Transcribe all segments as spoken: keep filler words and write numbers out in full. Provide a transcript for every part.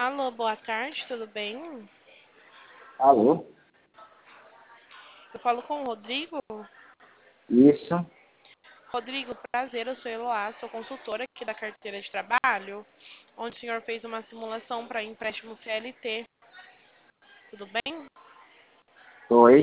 Alô, boa tarde, tudo bem? Alô? Eu falo com o Rodrigo. Isso. Rodrigo, prazer, eu sou Eloá, sou consultora aqui da carteira de trabalho, onde o senhor fez uma simulação para empréstimo C L T. Tudo bem? Oi.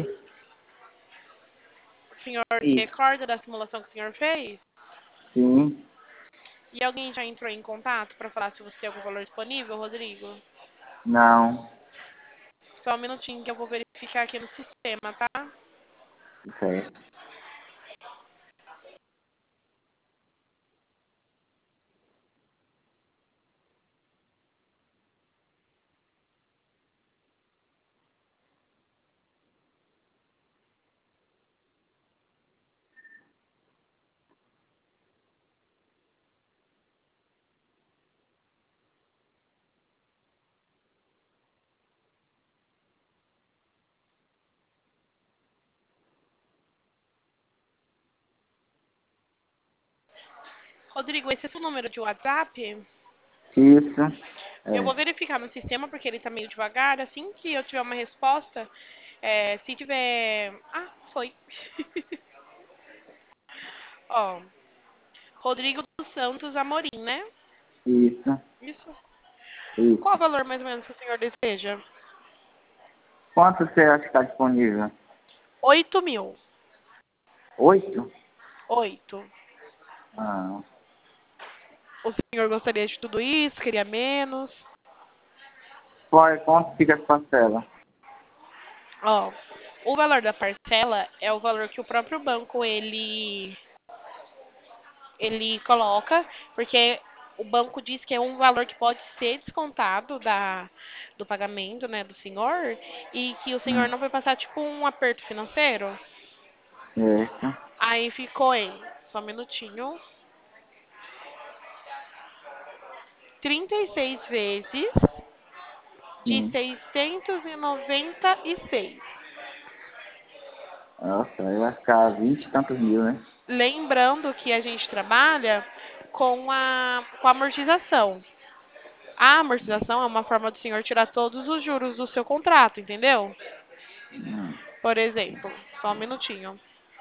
O senhor se Isso. recorda da simulação que o senhor fez? Sim. E alguém já entrou em contato para falar se você tem algum valor disponível, Rodrigo? Não. Só um minutinho que eu vou verificar aqui no sistema, tá? Certo. Rodrigo, esse é seu número de WhatsApp? Isso. Eu vou É. verificar no sistema porque ele tá meio devagar. Assim que eu tiver uma resposta, é, se tiver. Ah, foi. Ó, Rodrigo dos Santos Amorim, né? Isso. Isso. Qual o Isso. valor mais ou menos que o senhor deseja? Quanto você acha que está disponível? Oito mil. Oito? Oito. Ah. O senhor gostaria de tudo isso? Queria menos? Qual, quanto fica as parcelas? Ó, o valor da parcela é o valor que o próprio banco ele ele coloca, porque o banco diz que é um valor que pode ser descontado da, do pagamento, né, do senhor, e que o senhor Hum. não vai passar, tipo, um aperto financeiro. Certo. Aí ficou em, só um minutinho, trinta e seis vezes de Sim. seiscentos e noventa e seis. Nossa, aí vai ficar vinte e tantos mil, né? Lembrando que a gente trabalha com a, com a amortização. A amortização é uma forma do senhor tirar todos os juros do seu contrato, entendeu? Hum. Por exemplo, só um minutinho.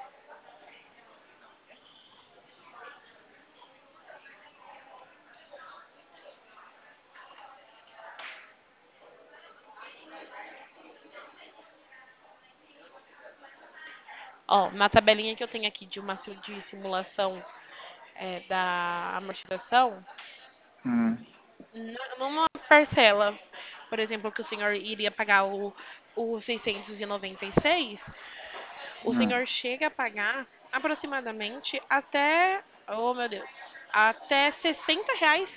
Ó, na tabelinha que eu tenho aqui de uma sil- de simulação é, da amortização, Hum. n- numa parcela, por exemplo, que o senhor iria pagar o, o seiscentos e noventa e seis, o Hum. senhor chega a pagar aproximadamente até, oh meu Deus, até sessenta reais.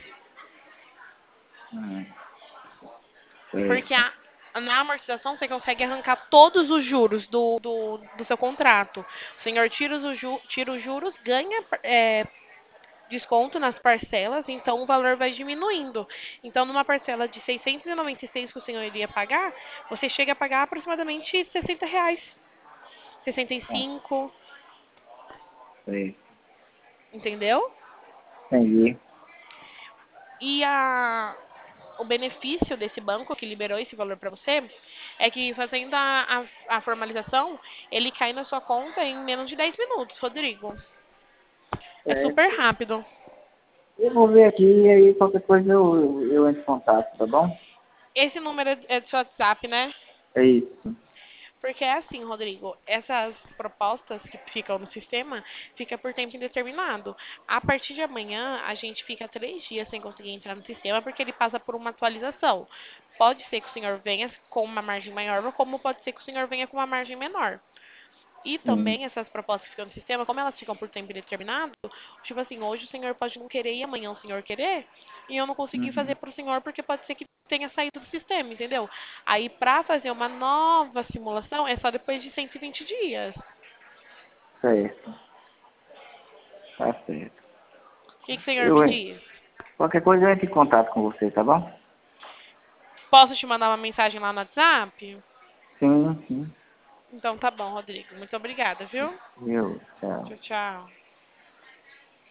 Hum. Porque Certo. a, na amortização você consegue arrancar todos os juros do, do, do seu contrato. O senhor tira os, ju- tira os juros, ganha é, desconto nas parcelas, então o valor vai diminuindo. Então, numa parcela de seiscentos e noventa e seis que o senhor iria pagar, você chega a pagar aproximadamente sessenta reais. sessenta e Ah, cinco, certo. entendeu? Entendi. E a, o benefício desse banco que liberou esse valor para você é que fazendo a, a, a formalização, ele cai na sua conta em menos de dez minutos, Rodrigo. É super Certo. rápido. Eu vou ver aqui e aí qualquer coisa eu, eu entro em contato, tá bom? Esse número é é do seu WhatsApp, né? É isso. Porque é assim, Rodrigo, essas propostas que ficam no sistema fica por tempo indeterminado. A partir de amanhã, a gente fica três dias sem conseguir entrar no sistema porque ele passa por uma atualização. Pode ser que o senhor venha com uma margem maior, como pode ser que o senhor venha com uma margem menor. E Sim. também essas propostas que ficam no sistema, como elas ficam por tempo indeterminado, tipo assim, hoje o senhor pode não querer e amanhã o senhor querer, e eu não consegui fazer Uhum. para o senhor porque pode ser que tenha saído do sistema, entendeu? Aí para fazer uma nova simulação é só depois de cento e vinte dias. Certo. Tá certo. O que, que o senhor me Eu, diz? qualquer coisa eu entro em contato com você, tá bom? Posso te mandar uma mensagem lá no WhatsApp? Sim, sim. Então tá bom, Rodrigo. Muito obrigada, viu? Eu, tchau. Tchau, tchau.